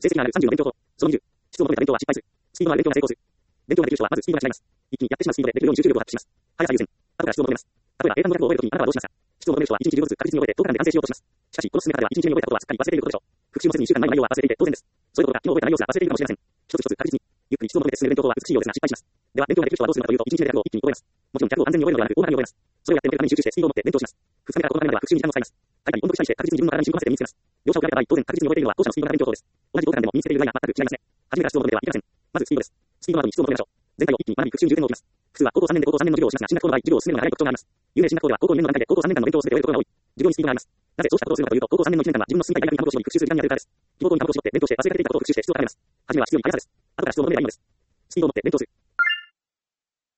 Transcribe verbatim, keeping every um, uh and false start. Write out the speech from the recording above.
成績が上がるさんじゅうの勉強法。そのにじゅう。質を求めた勉強は失敗する。スピードのある勉強が成功する。勉強ができる人はまずスピードが違います。一気にやってしまうスピードでできるように集中力を発揮します。速さ優先。後から質を求めます。例えば英単語略語を覚えるときにあなたはどうしますか。質を求める人はいちにちじゅうずつ確実に覚えてどこかで完成しようとします。しかし、この進め方ではいちにちめに覚えたことはすっかり忘れていることでしょう。復習もせずにいっしゅうかんまえの内容は忘れていて当然です。そういうことが昨日覚えた内容すら忘れているかもしれません。一つ一つ確実に、ゆっくり質を求めて進める勉強法は美しいようですが失敗します。では、勉強ができる人はどうするのかというと、いちにちめで略語を一気に覚えます。もちろん略語を安全に覚えるのではなく、大まかに覚えます。それをやって負けるために集中してスピードを持って勉強します。ふつかめからここのためまでは復習に時間を使います。大会に音読したりして確実に自分の体に染み込ませて身につけます。描写を比べた場合、当然確実に覚えているのは後者のスピード型勉強法です。同じ語感でも身につけている具合が全く違いますね。初めから質を求めてはいけません。まずスピードです。スピードの後に質を求めましょう。前回を一気に学び復習重点を置きます。複数は高校さんねんで高校さんねんの授業をしますが、進学校の場合、授業を進めるのが早い特徴があります。有名進学校では高校にねんの段階で高校さんねんかんの勉強を全て終えることが多い。授業にスピードがあります。なぜそうしたことをするのかというと、高校さんねんのいちねんかんは自分の進みたい大学にために復習する時間に充てるからです。希望校にためを絞って勉強して忘れが出ていたことを復習して質を高めます。初めは質をいっぱいあります。後から質を求めればいいのです。スピードを持って勉強する。